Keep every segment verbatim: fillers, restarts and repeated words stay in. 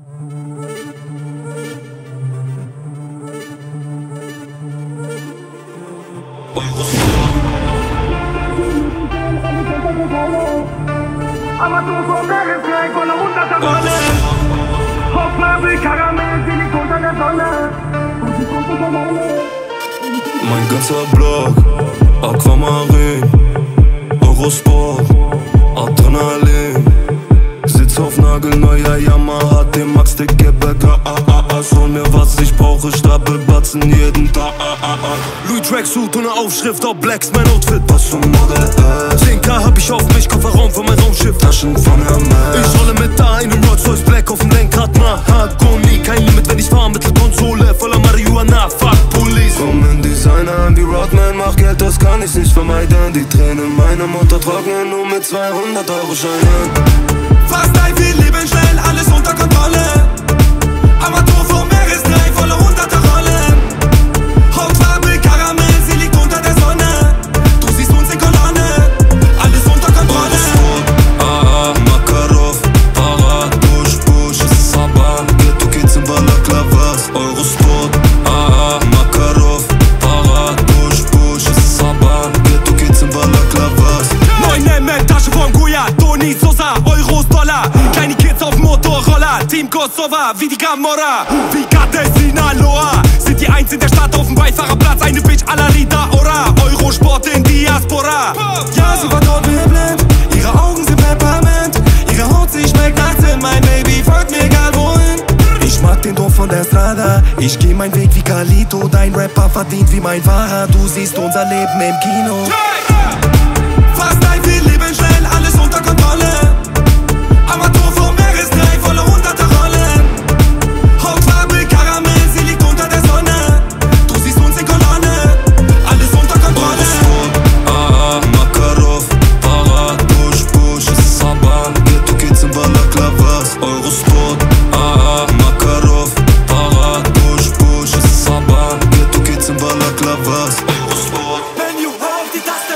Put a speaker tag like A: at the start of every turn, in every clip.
A: Amateur Meeresfleck von der hunderter Rolle. Hochfarbig, Karamell, sie liegt unter der Sonne.
B: Mein ganzer Block, Aquamarin, Eurosport, Adrenalin. Sitz auf nagelneuer Yamaha, dem Max, der Gebäcker, ah, ah, ah. Hol mir was ich brauche, Stapelbatzen jeden Tag, ah, ah, ah. Louis Tracksuit und ne Aufschrift auf Blacks, mein Outfit, was zum Model ist. zehn K hab ich auf mich, Kofferraum für mein Raumschiff, Taschen von Hermes. Ich rolle mit da einem Rolls-Royce Black auf dem Lenkrad, Mahagoni. Kein Limit, wenn ich fahr, Mittelkonsole voller Marihuana, fuck Police. Komm in Designer wie Rodman, mach Geld, das kann ich nicht vermeiden. Die Tränen meiner Mutter trocknen nur mit zweihundert Euro Scheinen.
C: Fast ein viel Leben schnell, alles unter Kontrolle. Amateur vom Meeresdreieck, volle hunderte Rollen. Hautfarbe, Karamell, sie liegt unter der Sonne. Du siehst uns in Kolonne, alles unter Kontrolle.
B: Ah, ah, Makarov, Para, Bush, Bush, Saban, Ghetto Kids im Balaklavas, Eurosport. Ah, ah, Makarov, Para, Bush, Bush, Saban, Ghetto Kids im Balaklavas.
C: neun M M, Tasche von Guya, Toni Sosa, Euros, Dollar. Kleine Kids auf Motorroller, Team Kosova, wie die Gamora, wie Kate Sinaloa. Sind die Eins in der Stadt auf dem Beifahrerplatz, eine Bitch à la Rita Ora. Eurosport in Diaspora. Ja, sie war dort wie blind, ihre Augen sind Peppermint. Ihre Haut, sie schmeckt nach Zinn, mein Baby folgt mir egal wohin. Ich mag den Druck von der Strada, ich geh meinen Weg wie Carlito. Dein Rapper verdient wie mein Fahrer, du siehst unser Leben im Kino. Fast ein viel Leben schnell, alles unter Kontrolle. Amateur vom Meeresdreieck, volle hunderte Rollen. Hautfarbe, Karamell, sie liegt unter der Sonne. Du siehst uns in Kolonne, alles unter Kontrolle.
B: Ah, ah, Makarov, Para, Bush, Bush, Saban, Ghetto Kids im Balaklavas, Eurosport. Ah, ah, Makarov, Para, Bush, Bush, Saban, Ghetto Kids im Balaklavas, Eurosport.
C: Wenn you auf die Taste.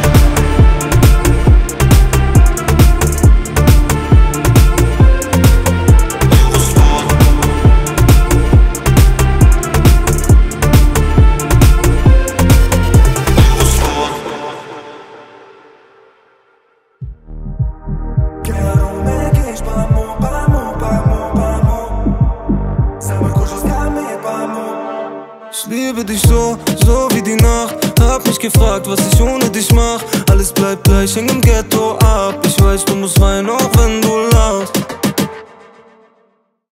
B: Ich liebe dich so, so wie die Nacht. Hab mich gefragt, was ich ohne dich mach. Alles bleibt gleich, häng im Ghetto ab. Ich weiß, du musst weinen, auch wenn du lachst.